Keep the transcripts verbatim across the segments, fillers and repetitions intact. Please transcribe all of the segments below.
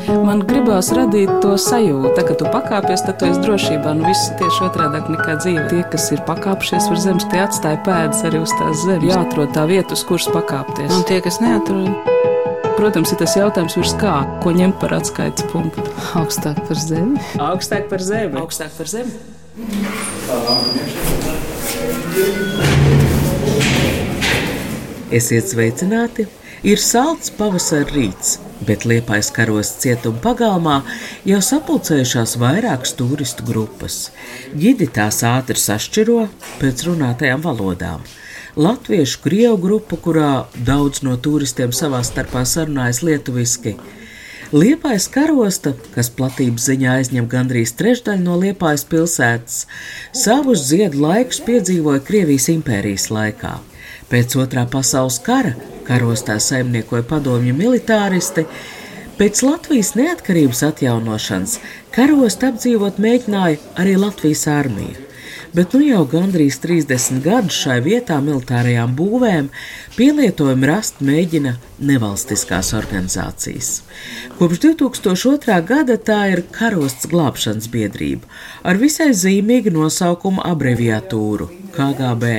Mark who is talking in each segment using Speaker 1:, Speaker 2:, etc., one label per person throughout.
Speaker 1: Man gribās radīt to sajūtu, tā, ka tu pakāpies, tad tu esi drošībā. Nu, viss tieši otrādāk nekā dzīve. Tie, kas ir pakāpšies uz zemes, tie atstāja pēdas arī uz tās zemes. Jāatrod tā vieta, uz kuras pakāpties.
Speaker 2: Un tie, kas neatrod?
Speaker 1: Protams, ir tas jautājums virs kā, ko ņemt par atskaites punktu.
Speaker 2: Augstāk par zemi.
Speaker 1: Augstāk par zemi. Augstāk par zemi.
Speaker 3: Esiet sveicināti! Ir salds pavasara rīts, bet Liepājas karosts cietuma pagalmā jau sapulcējušās vairākas turistu grupas. Ģidi tās ātri sašķiro pēc runātajām valodām. Latviešu krievu grupu, kurā daudz no turistiem savā starpā sarunājas lietuviski. Liepājas karosta, kas platības ziņā aizņem gandrīz trešdaļu no Liepājas pilsētas, savus ziedu laikus piedzīvoja Krievijas impērijas laikā. Pēc otrā pasaules kara karostā saimniekoja padomju militāristi. Pēc Latvijas neatkarības atjaunošanas karostu apdzīvot mēģināja arī Latvijas armija. Bet nu jau gandrīz trīsdesmit gadus šai vietā militārajām būvēm pielietojumu rast mēģina nevalstiskās organizācijas. Kopš divi tūkstoši otrā gada tā ir Karosts glābšanas biedrība ar visai zīmīgu nosaukumu abreviatūru K G B.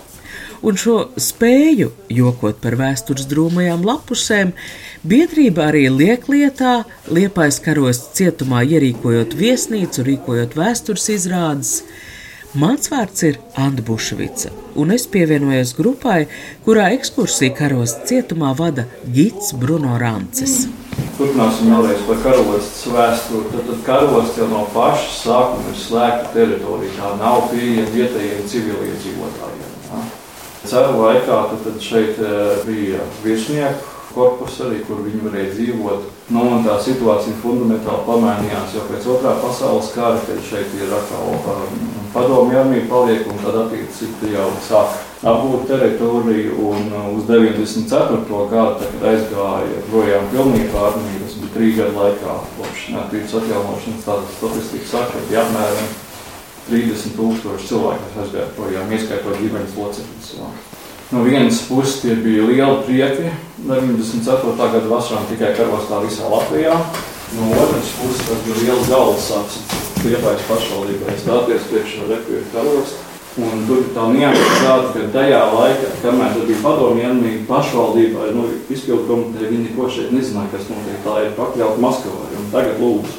Speaker 3: Un šo spēju, jokot par vēstures drūmajām lapusēm, biedrība arī liek lietā, Liepājas karosts cietumā ierīkojot viesnīcu, rīkojot vēstures izrādes. Mans vārds ir Anda Bušvica, un es pievienojos grupai, kurā ekskursiju karosts cietumā vada ģids Bruno Rances.
Speaker 4: Turpināsim vēlreiz par karostas vēsturi. Tad, tad karosts jau no paša sākuma ir slēgta teritorija, tā nav pieejama vietējiem civiliedzīvotājiem. Ja? Ceru laikā tad, tad šeit bija virsnieku korpus arī, kur viņi varēja dzīvot. Nu, un tā situācija fundamentāli pamainījās jau pēc otrā pasaules kara, kad šeit ir atkal padomju armija paliek, un tad attiecīgi jau sāk apgūt teritoriju, un uz deviņdesmit ceturto gadu, kad aizgāja projām pilnībā armija, tas bija trīs gadu laikā, kopš neatkarības atjaunošanas, tāda statistika saka, ka bija apmēram trīsdesmit tūkstoši cilvēku, kas aizgāja projām, ieskaitot ģimenes locekļus. No vienas puses tie bija lieli prieki, deviņdesmit ceturtā gada vasarā tikai karostā visā Latvijā. No otras puses tas bija liels galvas sāps Liepājas pašvaldībai stāties priekšā rekvieru karostu. Un tur ir tā nianse tāda, ka tajā laikā, kamēr tad bija padomju armija pašvaldībā, nu, izpildu komiteja, viņi neko šeit nezināja, kas notiek, tā ir pakļaut Maskavai. Un tagad lūdzu.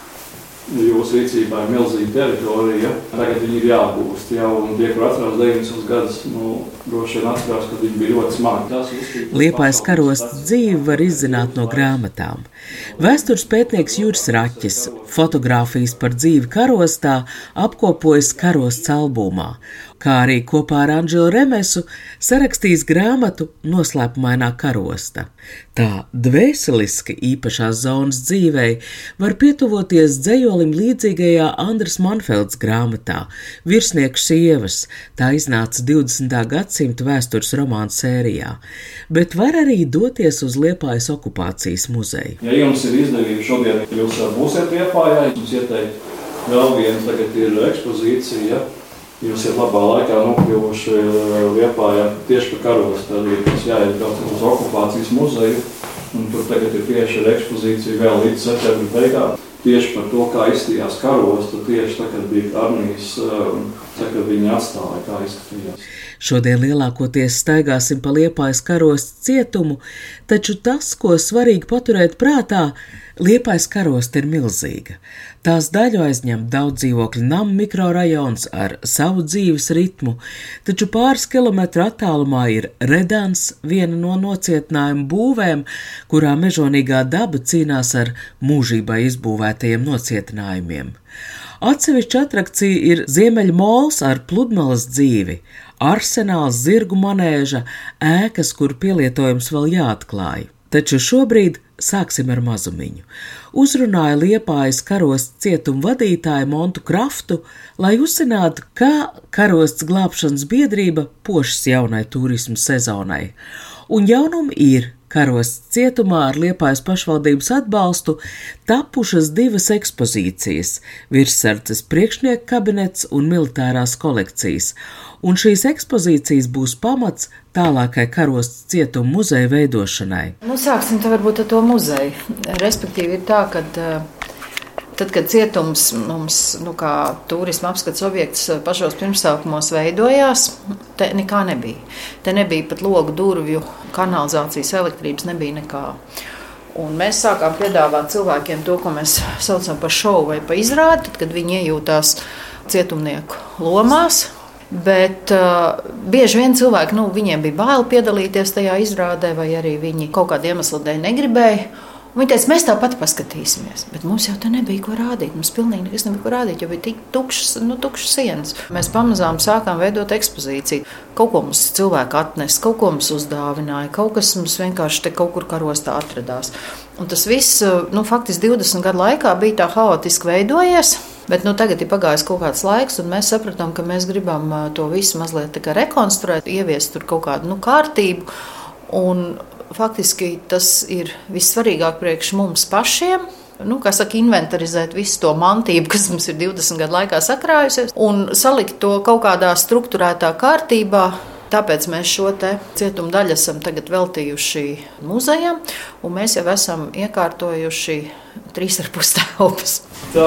Speaker 4: Jūsu rīcībā ir milzīga teritorija, tagad viņi ir jāapgūst jau, un tie, kur atcerās deviņdesmit gadus, nu, droši vien atcerās, ka viņi bija ļoti smagi.
Speaker 3: Liepājas karosts dzīvi var izzināt no grāmatām. Vēstures pētnieks Juris Raķis fotogrāfijas par dzīvi karostā apkopojas karosts albumā, kā arī kopā ar Andželu Remesu sarakstījis grāmatu Noslēpumainā karosta. Tā dvēseliski īpašās zonas dzīvei var pietuvoties dzejolim līdzīgajā Andras Manfelds grāmatā Virsnieku sievas, tā iznāca divdesmitā gadsimta vēstures romānu sērijā, bet var arī doties uz Liepājas okupācijas muzeju.
Speaker 4: Ja jums ir izdevība šodien, jūs būsiet Liepājā, jums ieteikt vēl viena tagad ir ekspozīcija, jūs ir labā laikā nokļuvuši Liepājā tieši par karostu, tad ir tas jāiet uz okupācijas muzeju, un tur tagad ir tieši ar ekspozīciju vēl līdz septembra beigām. Tieši par to, kā izstījās karostu, tieši tā, kad bija armijas, tā, kad viņi atstāja, kā izskatījās.
Speaker 3: Šodien lielākoties staigāsim pa Liepājas karosta cietumu, taču tas, ko svarīgi paturēt prātā, Liepājas karosta ir milzīga. Tās daļu aizņem daudz dzīvokļu namu mikrorajons ar savu dzīves ritmu, taču pāris kilometru attālumā ir Redans, viena no nocietinājuma būvēm, kurā mežonīgā daba cīnās ar mūžībai izbūvētajiem nocietinājumiem. Atsevišķa atrakcija ir Ziemeļu mols ar pludmales dzīvi, arsenāls, zirgu manēža, ēkas, kur pielietojums vēl jāatklāj. Taču šobrīd sāksim ar mazumiņu. Uzrunāja Liepājas karosts cietuma vadītāju Montu Kraftu, lai uzzinātu, kā karosts glābšanas biedrība pošas jaunai turismu sezonai. Un jaunumi ir, Karosts cietumā ar Liepājas pašvaldības atbalstu tapušas divas ekspozīcijas – Virssardzes priekšnieka kabinets un militārās kolekcijas, un šīs ekspozīcijas būs pamats tālākai Karosts cietuma muzeja veidošanai.
Speaker 5: Nu, sāksim te varbūt ar to muzeju. Respektīvi ir tā, ka tad, kad cietums mums, nu, kā turisma apskats objekts pašos pirmsākumos veidojās, te nekā nebija. Te nebija pat logu, durvju, kanalizācijas, elektrības, nebija nekā. Un mēs sākām piedāvāt cilvēkiem to, ko mēs saucam par šovu vai par izrādi, tad, kad viņi iejūtās cietumnieku lomās. Bet uh, bieži vien cilvēki, nu, viņiem bija bail piedalīties tajā izrādē, vai arī viņi kaut kādu iemeslu dēļ negribēja. Un viņi teica, mēs tāpat paskatīsimies, bet mums jau te nebija ko rādīt. Mums pilnīgi nekas nebija ko rādīt, jo bija tik tukšas, nu, tukšas sienas. Mēs pamazām sākām veidot ekspozīciju. Kaut ko mums cilvēki atnes, kaut ko mums uzdāvināja, kaut kas mums vienkārši te kaut kur karostā atradās. Un tas viss, nu, faktiski divdesmit gadu laikā bija tā haotiski veidojies. Bet nu, tagad ir pagājis kaut kāds laiks, un mēs sapratām, ka mēs gribam to visu mazliet tā kā rekonstruēt, ieviest tur kaut kādu, nu, kārtību. Un faktiski tas ir vissvarīgāk priekš mums pašiem. Nu, kā saka, inventarizēt visu to mantību, kas mums ir divdesmit gadu laikā sakrājusies, un salikt to kaut kādā strukturētā kārtībā. Tāpēc mēs šo te cietuma daļu esam tagad veltījuši muzejam, un mēs jau esam iekārtojuši trīs ar pus telpas.
Speaker 4: Tā.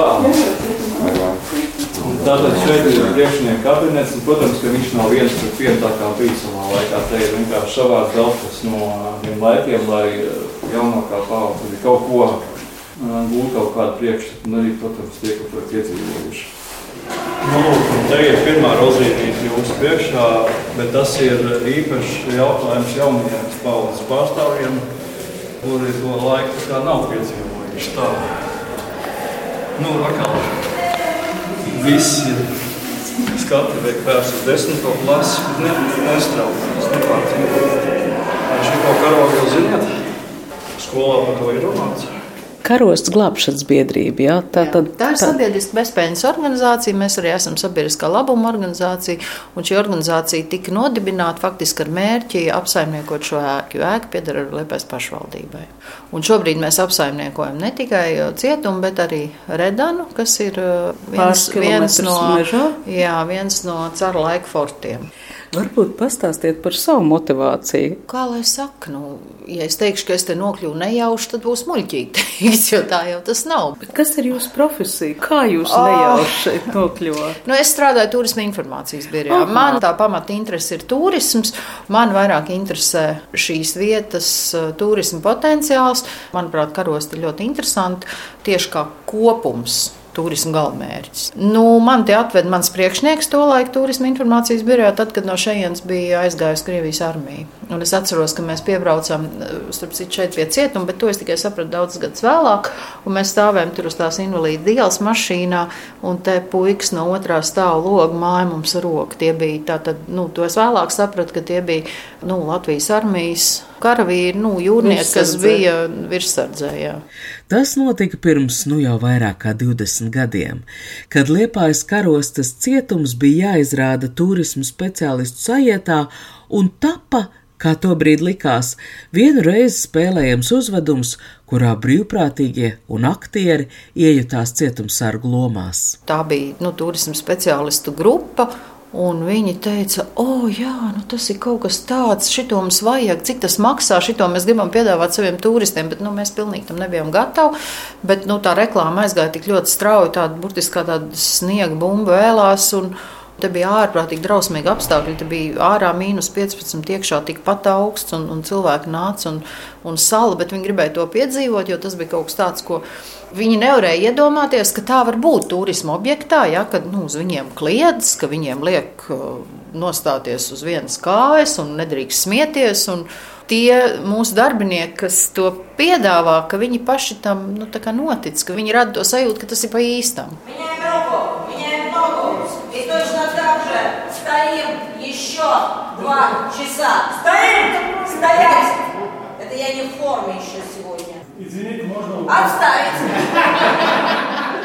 Speaker 4: Tātad šeit ir priekšnieka kabinets, un, protams, ka viņš nav viens pret vienu tā kā bija savā laikā. Te ir vienkārši savāds elpas no tiem laikiem, lai jaunākā paudze arī kaut ko gūt, kaut kādu priekšstatu, un arī, protams, tie, ka to piedzīvojuši.
Speaker 6: Nu, te ir pirmā rozītīte jūsu priekšā, bet tas ir īpašs jautājums jaunajiem paudzes pārstāvjiem, kuri to laiku kā nav piedzīvojuši tā. Nu, atkal, visi skati veik vērs uz desmito klasi, bet ne, nestraucās, nepārcīmēt. Šito karogu jau ziniet, skolā par to ir runāts.
Speaker 1: Karosts glābšanas biedrība, jā? Tā,
Speaker 5: jā,
Speaker 1: tad,
Speaker 5: tā ir sabiedriska bezpēļņas organizācija, mēs arī esam sabiedriskā labuma organizācija, un šī organizācija tika nodibināta faktiski ar mērķi apsaimniekot šo ēku, jo ēka pieder ar Liepājas pašvaldībai. Un šobrīd mēs apsaimniekojam ne tikai cietumu, bet arī Redanu, kas ir viens, viens, no, jā, viens no cara laika fortiem.
Speaker 1: Varbūt pastāstiet par savu motivāciju.
Speaker 5: Kā lai saka, nu, ja es teikšu, ka es te nokļuvu nejauši, tad būs muļķīgi teiks, jo tā jau tas nav.
Speaker 1: Bet kas ir jūsu profesija? Kā jūs oh. nejauši šeit nokļuvāt?
Speaker 5: Nu, es strādāju turisma informācijas birojā. Aha. Man tā pamata interese ir turisms. Man vairāk interesē šīs vietas turisma potenciāls. Manuprāt, Karosti ir ļoti interesanti tieši kā kopums. Turisma galvenmērķis. Nu, man te atved mans priekšnieks tolaik turisma informācijas birojā, tad, kad no šejienes bija aizgājusi Krievijas armija. Un es atceros, ka mēs piebraucām, starp citu, šeit pie cietuma, bet to es tikai sapratu daudz gadus vēlāk, un mēs stāvējam tur uz tās invalīdu ielas mašīnā, un te puikas no otrā stāva loga māja mums roka. Tie bija tātad, nu, to es vēlāk sapratu, ka tie bija, nu, Latvijas armijas karavīri, nu, jūrnieki, kas bija Virssardzē, jā.
Speaker 3: Tas notika pirms nu jau vairāk kā divdesmit gadiem, kad Liepājas Karostes cietums bija jāizrāda turismu speciālistu sajietā un tapa, kā tobrīd likās, vienu reizi spēlējams uzvedums, kurā brīvprātīgie un aktieri iejutās cietumsargu lomās.
Speaker 5: Tā bija, nu, turismu speciālistu grupa, un viņi teica, o, jā, nu tas ir kaut kas tāds, šito mums vajag, cik tas maksā, šito mēs gribam piedāvāt saviem turistiem, bet nu, mēs pilnīgi tam nebijām gatavi. Bet nu, tā reklāma aizgāja tik ļoti strauji, tāda burtiski kā tāda sniega bumba vēlās, un te bija ārprātīgi drausmīgi apstākļi. Te bija ārā mīnus piecpadsmit, iekšā tikpat augsts, un, un cilvēki nāca un, un sala, bet viņi gribēja to piedzīvot, jo tas bija kaut kas tāds, ko viņi nevarēja iedomāties, ka tā var būt turisma objektā, ja, kad nu, uz viņiem kliedz, ka viņiem liek nostāties uz vienas kājas un nedrīkst smieties. Un tie mūsu darbinieki, kas to piedāvā, ka viņi paši tam nu, tā kā notic, ka viņi rada to sajūtu, ka tas ir pa īstam.
Speaker 7: Меняем руку, меняем ногу. И точно так же стоим еще два часа. Стоим! Стоять! Это я не в форме еще сегодня.
Speaker 6: Извините, можно...
Speaker 7: Отставить!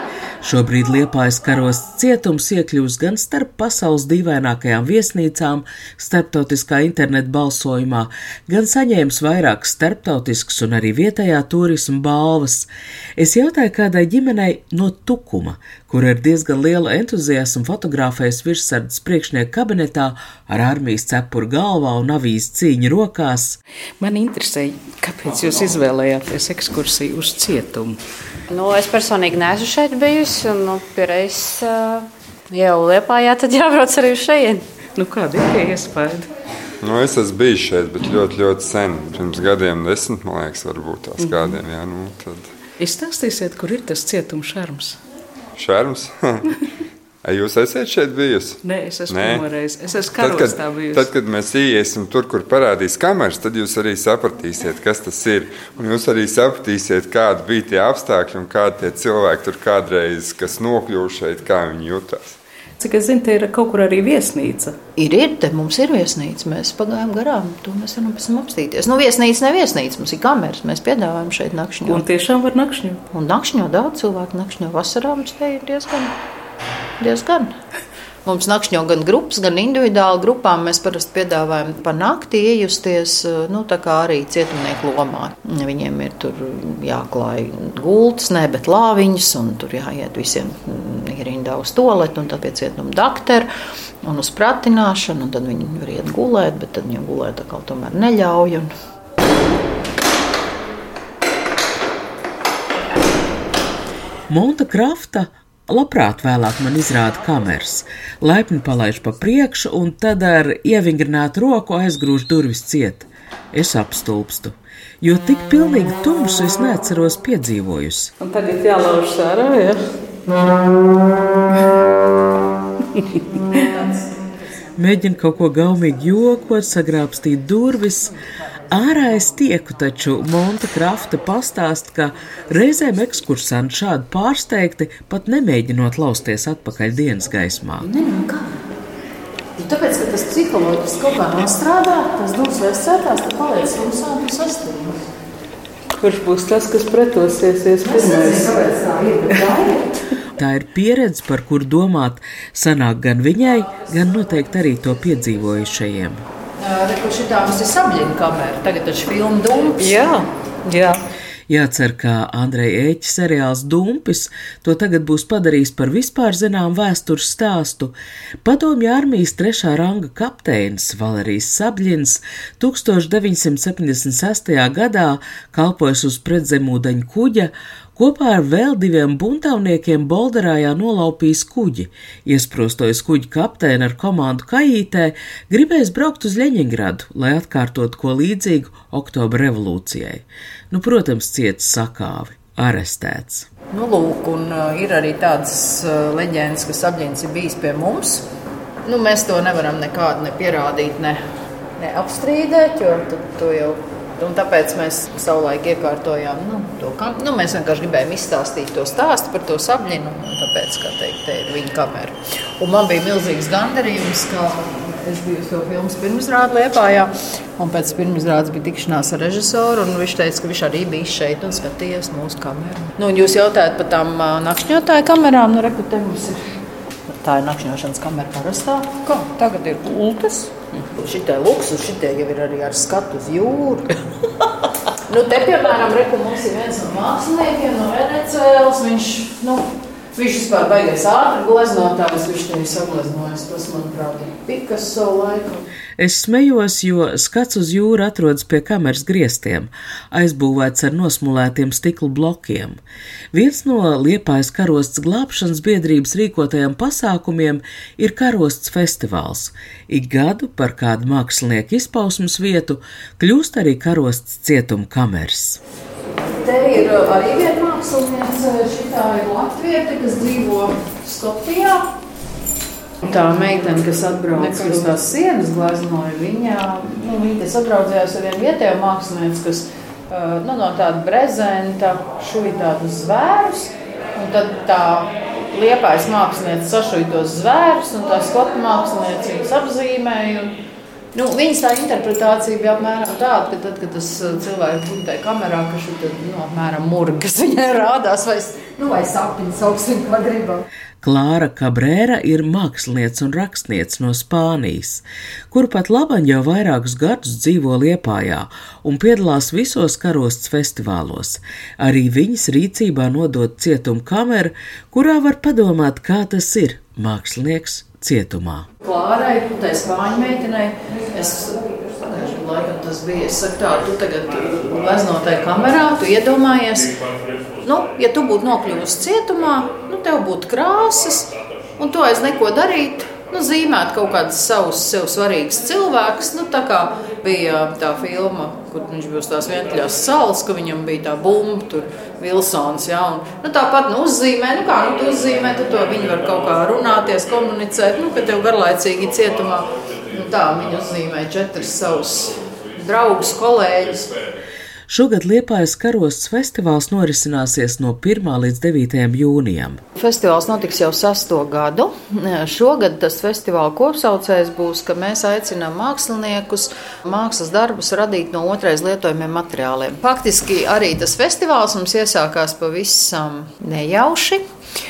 Speaker 3: Šobrīd Liepājas karosts cietums iekļūst gan starp pasaules dīvainākajām viesnīcām starptautiskā interneta balsojumā, gan saņēmis vairākas starptautiskas un arī vietējā turisma balvas. Es jautāju kādai ģimenei no Tukuma, kur ir diezgan liela entuziasma fotografējas virsardzes priekšnieka kabinetā ar armijas cepuru galvā un avīzes cīņu rokās.
Speaker 1: Man interesē, kāpēc jūs izvēlējāties ekskursiju uz cietumu?
Speaker 8: Nu, es personīgi neesmu šeit bijusi, un nu, pierreiz uh, jau Liepājā, tad jābrauc arī uz šejieni.
Speaker 1: Nu, kādi ir tie iespēdi?
Speaker 9: Nu, es esmu bijis šeit, bet ļoti, ļoti sen. Pirms gadiem desmit, man liekas, varbūt tās mm-hmm. kādiem. Jā, nu, tad...
Speaker 1: Izstāstīsiet, kur ir tas cietuma šarms?
Speaker 9: Šarms? Jūs esat šeit bijusi?
Speaker 1: Nē, es esmu pirmoreiz. Es esmu karostā bijusi.
Speaker 9: Tad, kad mēs ieiesim tur, kur parādīs kameras, tad jūs arī sapratīsiet, kas tas ir. Un jūs arī sapratīsiet, kādi bija tie apstākļi un kādi tie cilvēki tur kādreiz, kas nokļuva šeit, kā viņi jutās.
Speaker 1: Cik es zinu, te ir kaut kur arī viesnīca.
Speaker 5: Ir, ir, te mums ir viesnīca. Mēs pagājām garām, to mēs varam pēc tam apstīties. Nu, viesnīca, ne viesnīca, mums ir kameras, mēs piedāvājam šeit nakšņot.
Speaker 1: Un tiešām var nakšņot?
Speaker 5: Un nakšņot, daudz cilvēku nakšņo vasarā, mums te ir diezgan... Diezgan. Mums nakšņo gan grupas, gan individuāli grupām. Mēs parasti piedāvājam pa nakti iejusties, nu, tā kā arī cietumnieku lomā. Viņiem ir tur jāklāj gultas, ne, bet lāviņas, un tur jāiet visiem rindā uz toaletu, un tad pie cietuma dakteru, un uz pratināšanu, un tad viņi var iet gulēt, bet tad viņiem gulēt atkal tomēr neļauj. Un...
Speaker 3: Monta Krafta labprāt vēlāk man izrāda kameras, laipni palaiž pa priekšu un tad ar ievingrinātu roku aizgrūž durvis ciet. Es apstulpstu, jo tik pilnīgi tumsu es neatceros piedzīvojusi.
Speaker 1: Un tagad jālauž sārā, ja?
Speaker 3: Mēģina kaut ko gaumīgi jokot, sagrābstīt durvis. Ārā es tieku, taču Monta Krafta pastāst, ka reizēm ekskursanti šādi pārsteigti, pat nemēģinot lausties atpakaļ dienas gaismā.
Speaker 5: Ne, nu kā? Tāpēc, ka tas psiholoģiski kaut kā nostrādā, tas dūs vēscētās, tad paliec tumsā un sastīmās.
Speaker 1: Kurš būs tas, kas pretosiesies pirmais?
Speaker 5: Kāpēc tā ir, bet tā ir?
Speaker 3: Tā ir pieredze, par kur domāt sanāk gan viņai, gan noteikti arī to piedzīvojušajiem.
Speaker 5: Reku šitā mums ir Sabļina kamera, tagad taču filma Dumpis.
Speaker 1: Jā, jā.
Speaker 3: Jācer, ka Andreja Ēķa seriāls Dumpis to tagad būs padarījis par vispār zinām vēstures stāstu. Padomju armijas trešā ranga kapteinis Valerijs Sabļins tūkstoš deviņsimt septiņdesmit sestajā gadā kalpojas uz pretzemūdeņu kuģa, kopā ar vēl diviem buntavniekiem Bolderājā nolaupījis kuģi. Iesprostojas kuģa kapteini ar komandu kajītē, gribējis braukt uz Ļeņingradu, lai atkārtotu ko līdzīgu Oktobra revolūcijai. Nu, protams, cietis sakāvi, arestēts.
Speaker 5: Nu, lūk, un uh, ir arī tādas uh, leģendas, ka Sabļins ir bijis pie mums. Nu, mēs to nevaram nekādu ne pierādīt, ne, ne apstrīdēt, jo to jau... Un tāpēc mēs savulaik iekārtojām, nu, to, nu, mēs vienkārši gribējām izstāstīt to stāstu par to Sabļinu, un tāpēc, kā teikt, te ir viņa kamera. Un man bija milzīgs gandarījums, ka es biju uz to filmas pirmizrādi Liepājā, un pēc pirmizrādes bija tikšanās ar režisoru, un viņš teica, ka viņš arī bija šeit un skatījies mūsu kameru. Nu, un jūs jautājat par tām uh, nakšņotāju kamerām, nu, reku, te mums ir. Tā ir nakšņošanas kamera parastā. Kā? Tagad ir pultes. Šitie luksus, šitie jau ir arī ar skatu uz jūru. Nu, te, piemēram, reku mums ir viens no māksliniekiem no Venecēlas. Viņš, nu, viņš vispār baigais ātri gleznotājs, viņš te ir sagleznojis. Tas, manuprāt, ir Picasso laika.
Speaker 3: Es smejos, jo skats uz jūru atrodas pie kameras griestiem, aizbūvēts ar nosmulētiem stikla blokiem. Viens no Liepājas karosts glābšanas biedrības rīkotajiem pasākumiem ir karosts festivāls. Ik gadu par kādu mākslinieku izpausmes vietu kļūst arī karosts cietuma kameras.
Speaker 5: Te ir arī viena mākslinieca, šitā ir latviete, kas dzīvo Skopijā. Tā meitene, kas atbrauc uz tās sienas gleznoja, viņa, nu, viņa te sadraudzējās ar vienu vietējo mākslinieci, kas nu, no tāda brezenta šuja tādus zvērus, un tad tā Liepājas mākslinieci sašuja tos zvērus, un tā skotu mākslinieci viņus apzīmēja, un Nu, viņas tā interpretācija bija apmēram tāda, ka tad, kad tas cilvēks bija tajā kamerā, ka šī tad, nu, apmēram murgas viņai rādās, vai, nu, vai sapņi sauksim, kā gribam.
Speaker 3: Klāra Kabrēra ir māksliniece un rakstniece no Spānijas, kur pat laban jau vairākus gadus dzīvo Liepājā un piedalās visos karostas festivālos. Arī viņas rīcībā nodot cietuma kamera, kurā var padomāt, kā tas ir mākslinieks cietumā.
Speaker 5: Klārai, tai spāņu meitenei, es, laikam tas bija, es saku tā, tu tagad gleznotai kamerā, tu iedomājies, nu, ja tu būtu nokļuvusi cietumā, nu, tev būtu krāsas, un tu aiz neko darīt, nu, zīmēt kaut kādas savus sev svarīgas cilvēkus, nu, tā kā bija tā filma, kur viņš bija uz tās vientuļās salas, ka viņam bija tā bumba, tur Vilsons, jā, un, nu, tāpat, nu, uzzīmē, nu, kā, nu, tu uzzīmē, tad to viņi var kaut kā runāties, komunicēt, nu, ka tev garlaicīgi cietumā, nu, tā, viņi uzzīmē četras savus draugus, kolēģus.
Speaker 3: Šogad Liepājas karostas festivāls norisināsies no pirmā līdz devītajam jūnijam.
Speaker 5: Festivāls notiks jau sesto gadu. Šogad tas festivāla kopsaucējs būs, ka mēs aicinām māksliniekus mākslas darbus radīt no otrais lietojumiem materiāliem. Faktiski arī tas festivāls mums iesākās pavisam nejauši,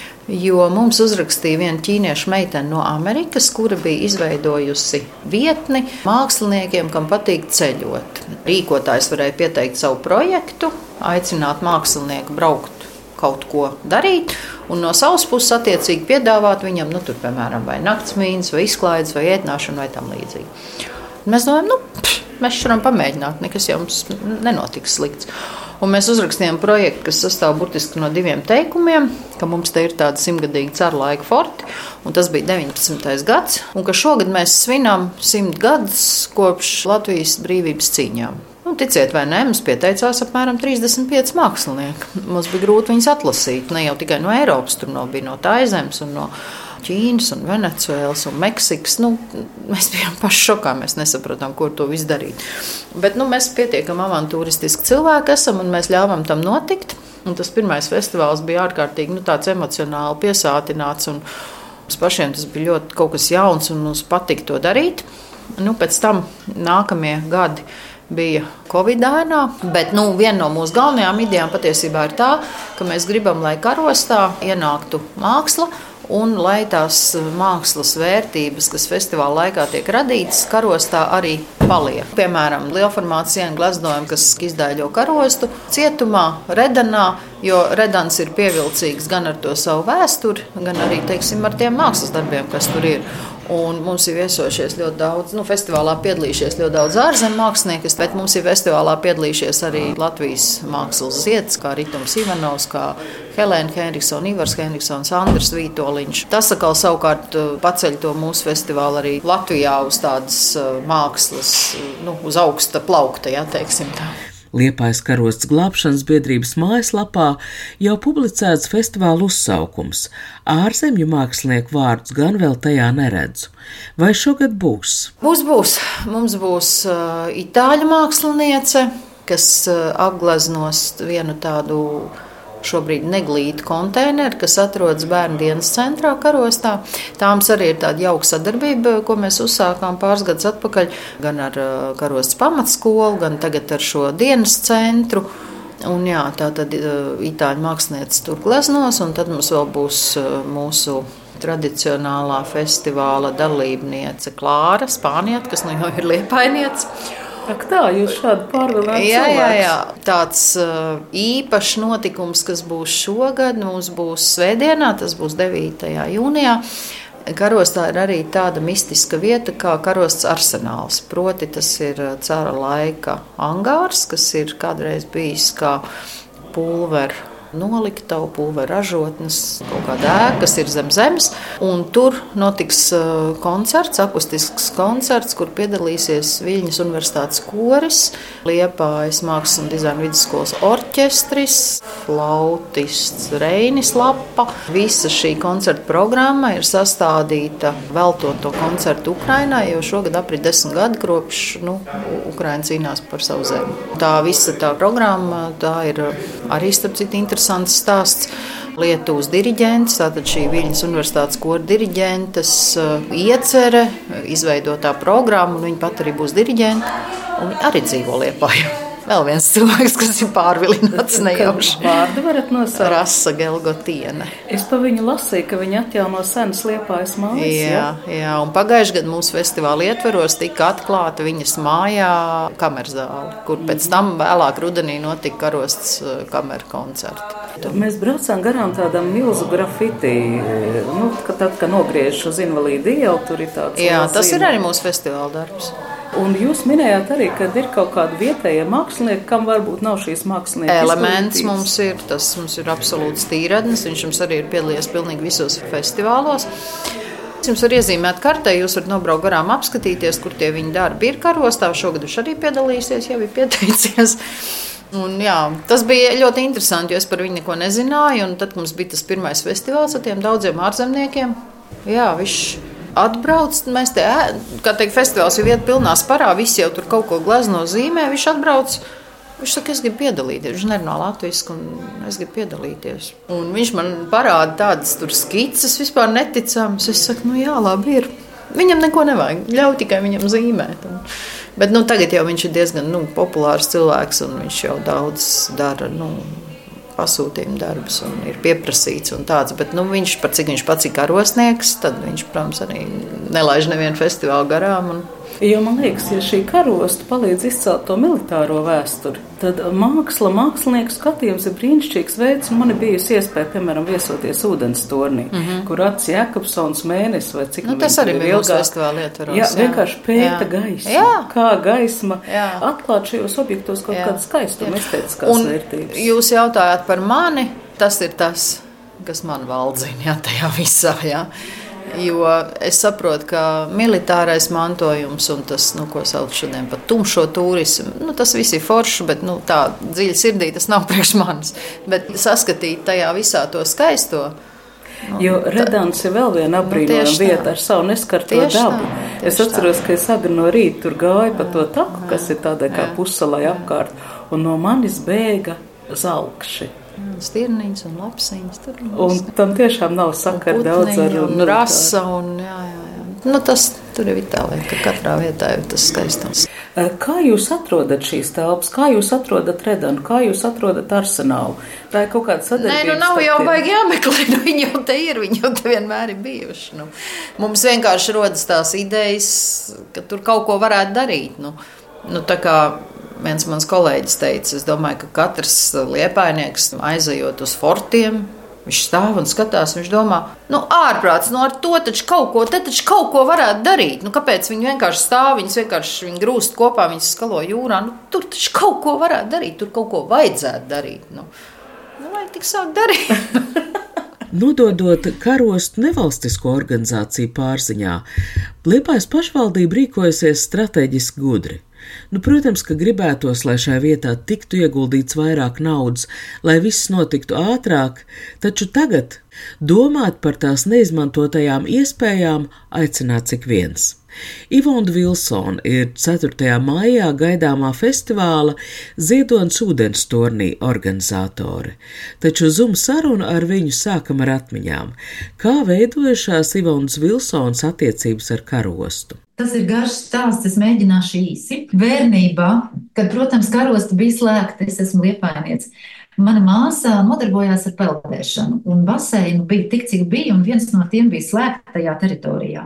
Speaker 5: jo mums uzrakstīja viena ķīniešu meitene no Amerikas, kura bija izveidojusi vietni māksliniekiem, kam patīk ceļot. Rīkotājs varēja pieteikt savu projektu, aicināt mākslinieku braukt kaut ko darīt, un no savas puses attiecīgi piedāvāt viņam, nu, tur, piemēram, vai naktsmīnas, vai izklaides, vai ēdināšana, vai tam līdzīgi. Mēs domājam, nu, pš, mēs varam pamēģināt, nekas jau mums nenotiks slikts. Un mēs uzrakstījām projektu, kas sastāv burtiski no diviem teikumiem, ka mums te ir tāda simtgadīga caru laika forti, un tas bija deviņpadsmitais gads, un ka šogad mēs svinām simt gadus kopš Latvijas brīvības cīņām. Un, ticiet vai nē, mums pieteicās apmēram trīsdesmit pieci mākslinieki. Mums bija grūti viņus atlasīt, ne jau tikai no Eiropas, tur no, bija no Taizemes un no Ķīnas un Venecuēlas un Meksikas. Nu, mēs bijām paši šokā, mēs nesapratām, kur to visu darīt. Bet nu, mēs pietiekam avantūristiski cilvēki esam un mēs ļāvam tam notikt. Un tas pirmais festivāls bija ārkārtīgi nu, tāds emocionāli piesātināts un mums pašiem tas bija ļoti kaut kas jauns un mums patika to darīt. Nu, pēc tam nākamie gadi bija Covid-ainā, bet nu, viena no mūsu galvenajām idejām patiesībā ir tā, ka mēs gribam, lai karostā ienāktu māksla, un lai tās mākslas vērtības, kas festivāla laikā tiek radītas, karostā arī paliek. Piemēram, lielformāta sienu gleznojumi, kas izdaiļo karostu cietumā, Redanā, jo Redans ir pievilcīgs gan ar to savu vēsturi, gan arī, teiksim, ar tiem mākslas darbiem, kas tur ir. Un mums ir viesojušies ļoti daudz, nu, festivālā piedalījušies ļoti daudz ārzemju mākslinieku, bet mums ir festivālā piedalījušies arī Latvijas mākslas zieds, kā Ritums Ivanovs, kā Helēna Henriksona, Ivars Henriksons, Andris Vītoliņš. Tas atkal savukārt paceļ to mūsu festivālu arī Latvijā uz tādas mākslas, nu, uz augsta plaukta, jā, teiksim tā.
Speaker 3: Liepājas karostas glābšanas biedrības mājaslapā jau publicēts festivāla uzsaukums. Ārzemju mākslinieku vārdus gan vēl tajā neredzu. Vai šogad būs?
Speaker 5: Būs, būs. Mums būs uh, itāļu māksliniece, kas uh, apgleznos vienu tādu šobrīd neglītu konteineru, kas atrodas Bērnu dienas centrā karostā. Tā mums arī ir tāda jauka sadarbība, ko mēs uzsākām pāris gadus atpakaļ, gan ar karostas pamatskolu, gan tagad ar šo dienas centru. Un jā, tā tad itāļu mākslinieces tur gleznos, un tad mums vēl būs mūsu tradicionālā festivāla dalībniece Klāra, spāniete, kas nu jau ir liepājniece.
Speaker 1: Ak tā, jūs šādi pārvēlēt
Speaker 5: jā,
Speaker 1: cilvēks.
Speaker 5: Jā, jā, tāds uh, īpašs notikums, kas būs šogad, mums būs svētdienā, tas būs devītajā jūnijā. Karostā ir arī tāda mistiska vieta kā karostas arsenāls. Proti tas ir cara laika angārs, kas ir kādreiz bijis kā pulveru noliktavu, pulveru ražotnes, kaut kāda ēka, kas ir zem zemes. Un tur notiks koncerts, akustisks koncerts, kur piedalīsies Viļņas universitātes koris, Liepājas mākslas un dizaina vidusskolas orķestris, flautists Reinis Lapa. Visa šī koncerta programma ir sastādīta veltot to koncertu Ukrainai, jo šogad aprit desmit gadi kopš nu, Ukraina cīnās par savu zemi. Tā visa tā programma, tā ir arī starp citu interesants stāsts. Lietuvas diriģents, tātad šī Viļņas Universitātes kora diriģentes iecere, izveidotā programma, un viņa pat arī būs diriģente, un viņa arī dzīvo Liepājā. Vēl viens cilvēks, kas ir pārvilināts nejauši.
Speaker 1: Vārdu varat nosaukt?
Speaker 5: Rasa Gelgotiene.
Speaker 1: Es pa viņu lasīju, ka viņa atjauno senas Liepājas mājas.
Speaker 5: Jā, jā, un pagājuši gadu mūsu festivāla ietveros tika atklāta viņas mājā kamerzāle, kur pēc tam vēlāk rudenī notika Karosts kameru koncerti.
Speaker 1: Mēs braucām garām tādam milzu grafiti, nu, ka tad, kad nogriež uz invalīdu ielu, tur ir tāds.
Speaker 5: Jā, tas ir arī mūsu festivāla darbs.
Speaker 1: Un jūs minējāt arī, ka ir kaut kādi vietējie mākslinieki, kam varbūt nav šīs mākslinieki
Speaker 5: elements mums ir, tas mums ir absolūts tīradnis, viņš mums arī ir piedalījies pilnīgi visos festivālos. Jums var iezīmēt kartē, jūs varat nobraukt garām apskatīties, kur tie viņa darbi ir Karostā, šogad viņš arī piedalīsies, jau ir pieteicies. Un, jā, tas bija ļoti interesanti, jo es par viņu neko nezināju, un tad mums bija tas pirmais festivāls ar tiem daudziem ārzemniekiem. Jā, viņš atbrauc, mēs te, kā teikt, festivāls jau iet pilnā sparā, visi jau tur kaut ko glezno zīmē, viņš atbrauc, viņš saka, es gribu piedalīties, viņš nerunā latviski, un es gribu piedalīties. Un viņš man parāda tādas tur skices, vispār neticams, es saku, nu jā, labi ir. Viņam neko nevajag, ļauj tikai viņam zīmēt. Un, bet, nu, tagad jau viņš ir diezgan, nu, populārs cilvēks, un viņš jau daudz dara, nu, pasūtījuma darbus un ir pieprasīts un tāds, bet nu, viņš, par cik viņš pats ir karosnieks, tad viņš, protams, arī nelaiž nevienu festivālu garām. Un...
Speaker 1: Jo man liekas, ja šī karosta palīdz izcelt to militāro vēsturi, tad māksla, mākslinieku skatījums ir brīnišķīgs veids, un man ir bijusi iespēja, piemēram, viesoties ūdens tornī, mm -hmm. kur Ats Jakobsons mēnesis vai cik
Speaker 5: nu, tas arī bija mūsu festivāla ietvaros.
Speaker 1: Jā, vienkārši pēta jā. gaismu,
Speaker 5: jā.
Speaker 1: kā gaisma
Speaker 5: jā.
Speaker 1: atklāt šajos objektos kaut jā. kādu skaistumu, estētiskās
Speaker 5: un
Speaker 1: vērtības.
Speaker 5: Jūs jautājāt par mani, tas ir tas, kas man valdzina, jā, tajā visā, jā. Jo es saprotu, ka militārais mantojums un tas, nu, ko sauc šodien par tumšo turismu, nu, tas viss ir forši, bet nu, tā dziļi sirdī tas nav priekš manis. Bet saskatīt tajā visā to skaisto. Nu,
Speaker 1: jo Redans ir vēl viena apbrīnojama nu, vieta ar savu neskarto dabu. Tā, es atceros, tā. ka es agri no rīta tur gāju pa to taku, kas ir tādai kā pussalai apkārt, un no manis bēga zalkši.
Speaker 5: Stirniņas un lapsiņas. Tur,
Speaker 1: un tam tiešām nav sakara daudz ar
Speaker 5: un, un rasa. Un, jā, jā, jā. Nu, tas tur ir vitāli, ka katrā vietā ir tas skaistums.
Speaker 1: Kā jūs atrodat šīs telpas? Kā jūs atrodat Redanu? Kā jūs atrodat Arsenālu? Tā ir kaut kāda sadarbības.
Speaker 5: Nē, nu nav jau baigi jāmeklē, nu viņi jau te ir, viņi jau te vienmēr ir bijuši. Nu, mums vienkārši rodas tās idejas, ka tur kaut ko varētu darīt. Nu, nu tā kā viens mans kolēģis teica, es domāju, ka katrs liepainieks aizejot uz fortiem, viņš stāv un skatās, viņš domā, nu ārprāts, nu ar to taču kaut ko, te taču kaut ko varētu darīt. Nu kāpēc viņi vienkārši stāv, viņas vienkārši viņi grūst kopā, viņas skalo jūrā, nu tur taču kaut ko varētu darīt, tur kaut ko vajadzētu darīt. Nu, nu vajag tik sākt darīt.
Speaker 3: Nododot karostu nevalstisko organizāciju pārziņā, Liepājas pašvaldība rīkojasies strateģiski gudri. Nu, protams, ka gribētos, lai šajā vietā tiktu ieguldīts vairāk naudas, lai viss notiktu ātrāk, taču tagad domāt par tās neizmantotajām iespējām aicināts ik viens. Ivonda Vilsone ir ceturtajā maijā gaidāmā festivāla Ziedonis ūdens tornī organizātore, taču Zoom sarunu ar viņu sākam ar atmiņām, kā veidojušās Ivondas Vilsones attiecības ar karostu.
Speaker 10: Tas ir garš stāsts, es mēģināšu īsi. Bērnībā, kad, protams, karosta bija slēgta, es esmu liepājniece, mana māsa nodarbojās ar peldēšanu, un baseinu bija tik, cik bija, un viens no tiem bija slēgtajā teritorijā.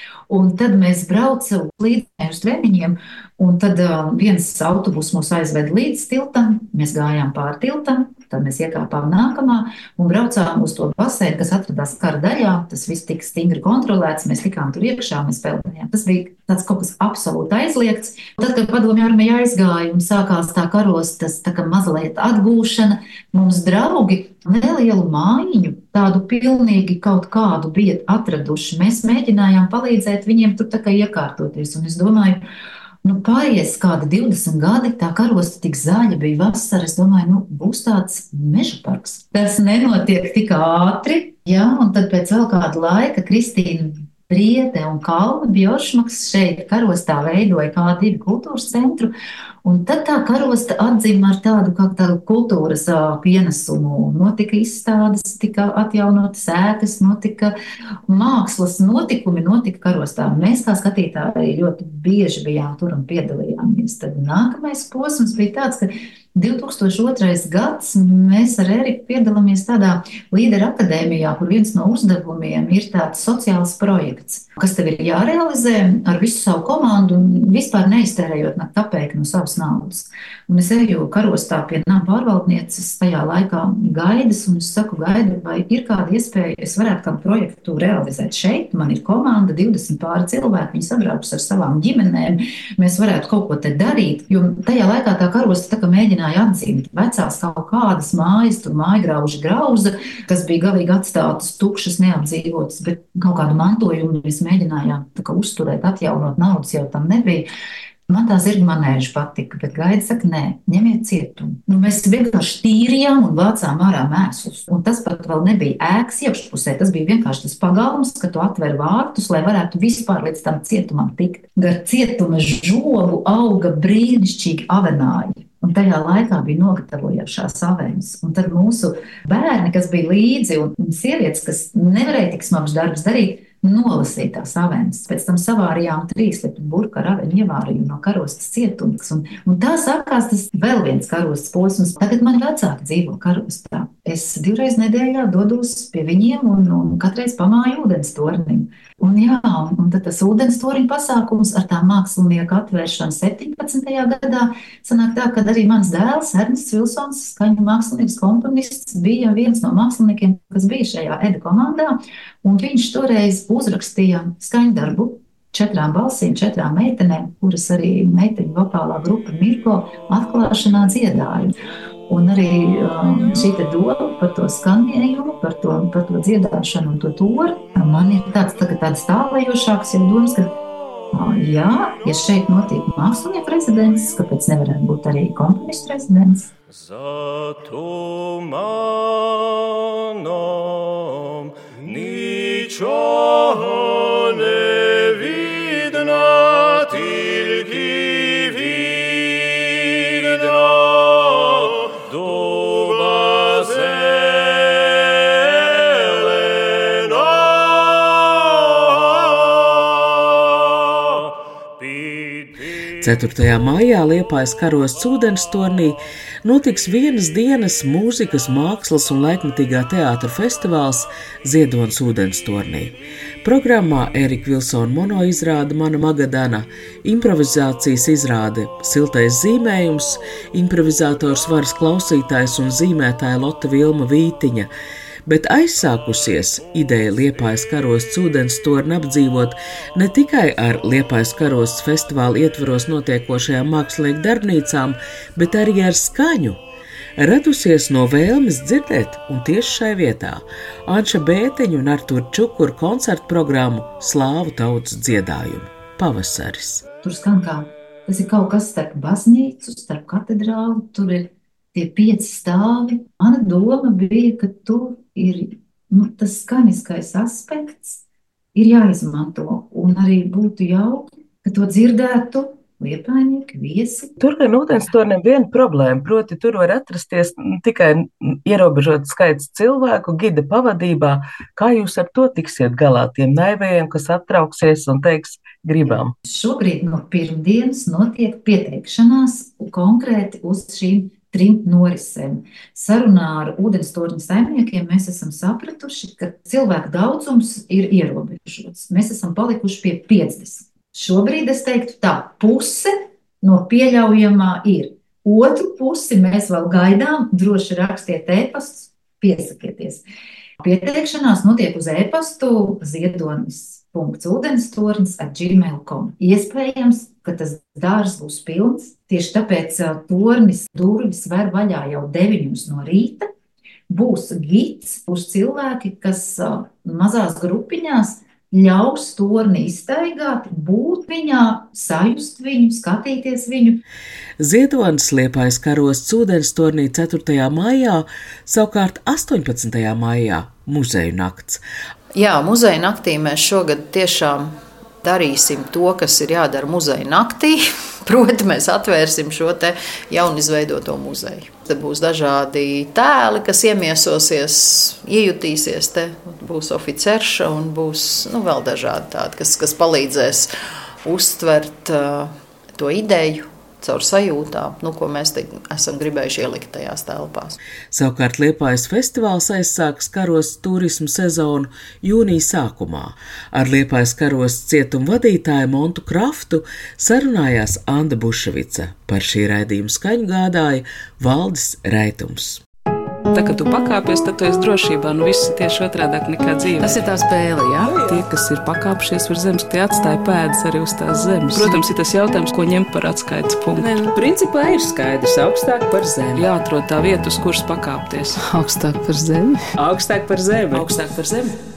Speaker 10: Un tad mēs braucam līdz uz treniņiem, un tad uh, viens autobus mūs aizved līdz tiltam, mēs gājām pār tiltam, tad mēs iekāpām nākamā un braucām uz to baseinu, kas atradās kara daļā, tas viss tika stingri kontrolēts, mēs tikām tur iekšā, mēs peldējām. Tas bija tāds kaut kas absolūti aizliegts. Tad, kad padomju armija aizgāja un sākās tā karostas, tā kā mazliet atgūšana, mums draugi nelielu mājiņu, tādu pilnīgi kaut kādu bija atraduši. Mēs mēģinājām palīdzēt viņiem tur tā kā iekārtoties, un es domāju, nu, paies kādi divdesmit gadi, tā karosta tik zaļa, bija vasara, es domāju, nu, būs tāds meža parks. Tas nenotiek tik ātri, jā, un tad pēc vēl kāda laika Kristīna Briede un Kalna Bjoršmaks šeit karostā veidoja kā divi kultūras centru, Un tad tā karosta atzima ar tādu kā tādu kultūras pienesumu. Notika izstādes, tika atjaunotas ēkas, notika mākslas notikumi, notika karostā. Mēs kā skatītāji ļoti bieži bijām tur un piedalījāmies. Tad nākamais posms bija tāds, ka divi tūkstoši otrais gads mēs ar Eriku piedalāmies tādā līderu akadēmijā, kur viens no uzdevumiem ir tāds sociāls projekts, kas tev ir jārealizē ar visu savu komandu un vispār neiztērējot ne kapeiku no savas naudas. Un es eju karostā pie nama pārvaldnieces tajā laikā gaidas, un es saku, Gaida, vai ir kāda iespēja, es varētu kādu projektu realizēt šeit, man ir komanda, divdesmit pāri cilvēki, viņi sabrauks ar savām ģimenēm, mēs varētu kaut ko te darīt, jo tajā laikā tā karosta tā kā mēģināja atzīmēt vecās kaut kādas mājas, tur mājgrauži grauza, kas bija galīgi atstātas tukšas, neapdzīvotas, bet kaut kādu mantojumu mēs mēģinājām tā kā uzturēt, atjaunot, naudas jau tam nebija. Man tā zirga manēža patika, bet Gaida saka, nē, ņemiet cietumu. Nu, mēs vienkārši tīrījām un vācām ārā mēslus. Un tas pat vēl nebija ēkas iekšpusē, tas bija vienkārši tas pagalms, ka tu atver vārtus, lai varētu vispār līdz tam cietumam tikt. Gar cietuma žogu auga brīnišķīgi avenāji. Un tajā laikā bija nogatavojušās aveņas. Un tad mūsu bērni, kas bija līdzi, un sievietes, kas nevarēja tik smagus darbus darīt, nolasīja tās aveņas. Pēc tam savārījām trīs litru burku ar aveņu ievārījumu no karostas cietums. Un, un tā sākās tas vēl viens karostas posms. Tagad mani vecāki dzīvo karostā. Es divreiz nedēļā dodos pie viņiem un, un katreiz pamāju ūdens tornim. Un jā, un, un tad tas ūdens torņa pasākums ar tā mākslinieku atvēršanu septiņpadsmitajā gadā sanāk tā, ka arī mans dēls Ernests Vilsons, skaņu mākslinieks, komponists, bija viens no māksliniekiem, kas bija šajā Eda komandā, un viņš toreiz uzrakstīja skaņdarbu četrām balsīm, četrām meitenēm, kuras arī meiteņu vokālā grupa Mirko atklāšanā dziedāja. Un arī um, šī te doma par to skanējumu, par to, par to dziedāšanu un to tori, man ir tāds, tā, tāds stāvējošāks jau domas, ka uh, jā, ja šeit notiek mākslinieku rezidents, kāpēc nevarētu būt arī komponistu rezidents? Zatu manom nічого не видно, тільки видно дуба зелена.
Speaker 3: ceturtajā maijā Liepājas karosts ūdenstornī notiks vienas dienas mūzikas, mākslas un laikmetīgā teātra festivāls Ziedonis ūdenstornī. Programmā Erika Vilsona monoizrāde Mana Magadana, improvizācijas izrāde Siltais zīmējums, improvizators Varas klausītājs un zīmētāja Lotte Vilma Vītiņa, bet aizsākusies ideja Liepājas karosts ūdenstorni apdzīvot ne tikai ar Liepājas karosts festivāla ietvaros notiekošajām mākslinieku darbnīcām, bet arī ar skaņu. Radusies no vēlmes dzirdēt, un tieši šai vietā Anša Bētiņa un Artūra Čukura koncertu programmu Slāvu tautas dziedājumu Pavasaris.
Speaker 10: Tur skan kā, tas ir kaut kas starp baznīcu, starp katedrāli, tur ir tie pieci stāvi. Mana doma bija, ka tur ir nu, tas skaņiskais aspekts ir jāizmanto, un arī būtu jauki, ka to dzirdētu liepājnieki, viesi.
Speaker 1: Tur gan ūdenstornim viena problēma, proti tur var atrasties tikai ierobežots skaits cilvēku gida pavadībā. Kā jūs ar to tiksiet galā tiem naivajiem, kas attrauksies un teiks gribam?
Speaker 10: Šobrīd no pirmdienas notiek pieteikšanās konkrēti uz šīm trim norisēm. Sarunā ar ūdenstorņa saimniekiem mēs esam sapratuši, ka cilvēku daudzums ir ierobežots. Mēs esam palikuši pie piecdesmit. Šobrīd es teiktu tā, puse no pieļaujamā ir. Otru pusi mēs vēl gaidām, droši rakstiet e-pastus, piesakieties. Pieteikšanās notiek uz e-pastu ziedonis punkts ūdenstornis at gmail punkt com. Iespējams, ka tas dārs būs pilns, tieši tāpēc tornis durvis ver vaļā jau deviņos no rīta. Būs gids, būs cilvēki, kas mazās grupiņās ļaus torni izstaigāt, būt viņā, sajust viņu, skatīties viņu.
Speaker 3: Ziedonis Liepājas karosts ūdenstornī ceturtajā maijā, savukārt astoņpadsmitajā maijā muzeju nakts.
Speaker 5: Jā, muzeju naktī mēs šogad tiešām darīsim to, kas ir jādara muzeja naktī. Proti, mēs atvērsim šo te jaunizveidoto muzeju. Te būs dažādi tēli, kas iemiesosies, iejutīsies te. Būs oficerša un būs nu, vēl dažādi tādi, kas, kas palīdzēs uztvert uh, to ideju caur sajūtām, nu, ko mēs te esam gribējuši ielikt tajās telpās.
Speaker 3: Savukārt Liepājas festivāls aizsāks karostas turismu sezonu jūnija sākumā. Ar Liepājas karostas cietuma vadītāju Montu Kraftu sarunājās Anda Buševica. Par šī raidījuma skaņu gādāja Valdis Reitums.
Speaker 1: Tā, kad tu pakāpies, tad tu esi drošībā. Nu, viss ir tieši otrādāk nekā dzīvē.
Speaker 5: Tas ir tā spēle, jā?
Speaker 1: Tie, kas ir pakāpšies uz zemes, tie atstāja pēdas arī uz tās zemes. Protams, ir tas jautājums, ko ņemt par atskaites punktu.
Speaker 3: Nu, principā ir skaidrs, augstāk par zemi.
Speaker 1: Jāatrod tā vieta, uz kuras pakāpties.
Speaker 2: Augstāk par zemi.
Speaker 3: Augstāk par zemi.
Speaker 1: Augstāk par zemi.